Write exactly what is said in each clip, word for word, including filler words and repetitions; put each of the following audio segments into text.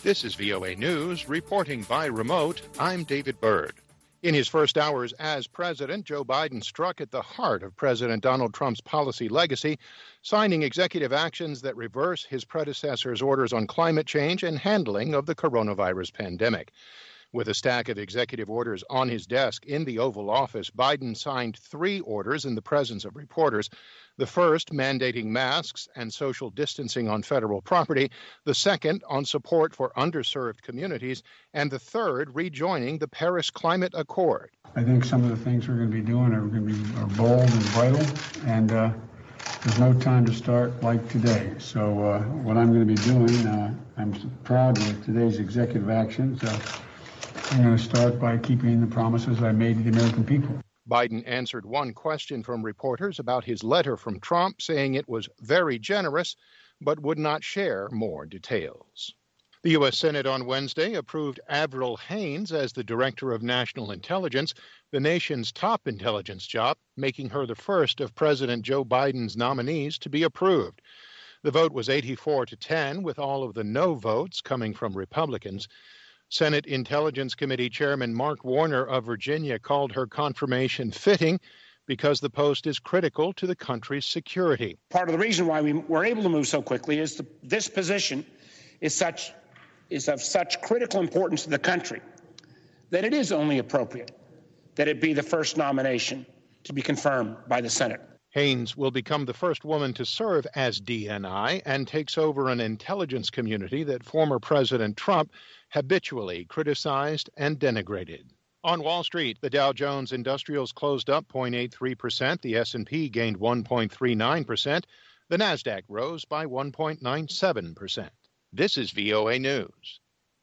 This is V O A News, reporting by remote. I'm David Byrd. In his first hours as president, Joe Biden struck at the heart of President Donald Trump's policy legacy, signing executive actions that reverse his predecessor's orders on climate change and handling of the coronavirus pandemic. With a stack of executive orders on his desk in the Oval Office, Biden signed three orders in the presence of reporters. The first mandating masks and social distancing on federal property, the second on support for underserved communities, and the third rejoining the Paris Climate Accord. I think some of the things we're going to be doing are going to be are bold and vital, and uh, there's no time to start like today. So uh, what I'm going to be doing, uh, I'm proud of today's executive actions. Uh, I'm going to start by keeping the promises I made to the American people. Biden answered one question from reporters about his letter from Trump, saying it was very generous, but would not share more details. The U S Senate on Wednesday approved Avril Haines as the Director of National Intelligence, the nation's top intelligence job, making her the first of President Joe Biden's nominees to be approved. The vote was eighty-four to ten, with all of the no votes coming from Republicans. Senate Intelligence Committee Chairman Mark Warner of Virginia called her confirmation fitting because the post is critical to the country's security. Part of the reason why we were able to move so quickly is the, this position is such is of such critical importance to the country that it is only appropriate that it be the first nomination to be confirmed by the Senate. Haines will become the first woman to serve as D N I and takes over an intelligence community that former President Trump habitually criticized and denigrated. On Wall Street, the Dow Jones Industrials closed up zero point eight three percent, the S and P gained one point three nine percent, the Nasdaq rose by one point nine seven percent. This is V O A News.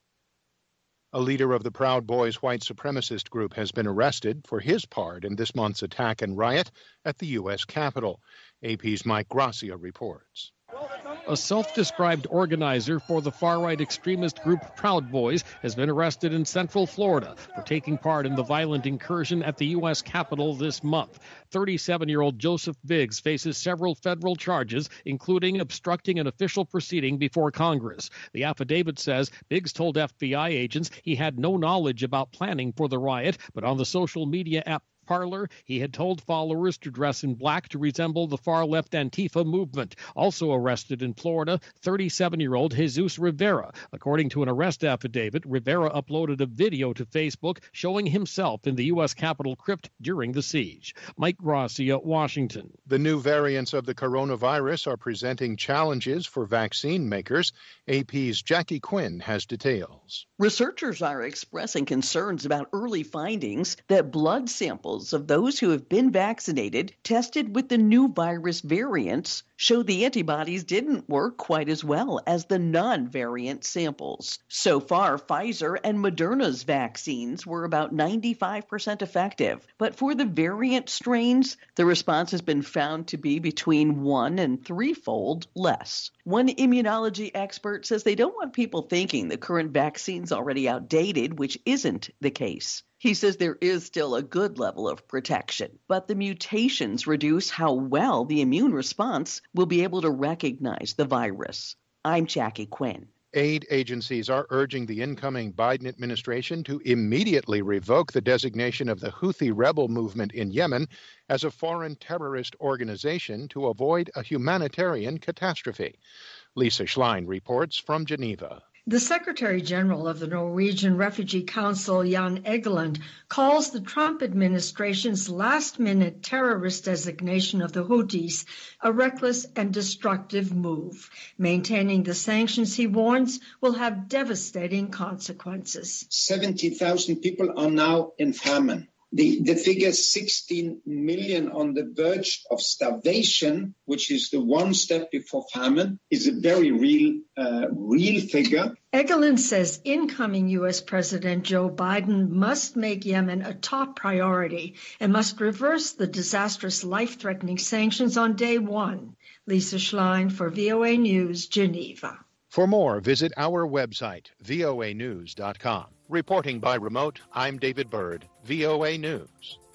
A leader of the Proud Boys white supremacist group has been arrested for his part in this month's attack and riot at the U S Capitol. A P's Mike Gracia reports. A self-described organizer for the far-right extremist group Proud Boys has been arrested in Central Florida for taking part in the violent incursion at the U S Capitol this month. thirty-seven-year-old Joseph Biggs faces several federal charges, including obstructing an official proceeding before Congress. The affidavit says Biggs told F B I agents he had no knowledge about planning for the riot, but on the social media app Parler, he had told followers to dress in black to resemble the far-left Antifa movement. Also arrested in Florida, thirty-seven-year-old Jesus Rivera. According to an arrest affidavit, Rivera uploaded a video to Facebook showing himself in the U S Capitol crypt during the siege. Mike Gracia, Washington. The new variants of the coronavirus are presenting challenges for vaccine makers. A P's Jackie Quinn has details. Researchers are expressing concerns about early findings that blood samples of those who have been vaccinated tested with the new virus variants show the antibodies didn't work quite as well as the non-variant samples. So far, Pfizer and Moderna's vaccines were about ninety-five percent effective, but for the variant strains, the response has been found to be between one and threefold less. One immunology expert says they don't want people thinking the current vaccine's already outdated, which isn't the case. He says there is still a good level of protection, but the mutations reduce how well the immune response will be able to recognize the virus. I'm Jackie Quinn. Aid agencies are urging the incoming Biden administration to immediately revoke the designation of the Houthi rebel movement in Yemen as a foreign terrorist organization to avoid a humanitarian catastrophe. Lisa Schlein reports from Geneva. The Secretary General of the Norwegian Refugee Council, Jan Egeland, calls the Trump administration's last-minute terrorist designation of the Houthis a reckless and destructive move. Maintaining the sanctions, he warns, will have devastating consequences. seventy thousand people are now in famine. The, the figure sixteen million on the verge of starvation, which is the one step before famine, is a very real, uh, real figure. Egeland says incoming U S President Joe Biden must make Yemen a top priority and must reverse the disastrous life-threatening sanctions on day one. Lisa Schlein for V O A News, Geneva. For more, visit our website, V O A news dot com. Reporting by remote, I'm David Byrd, V O A News.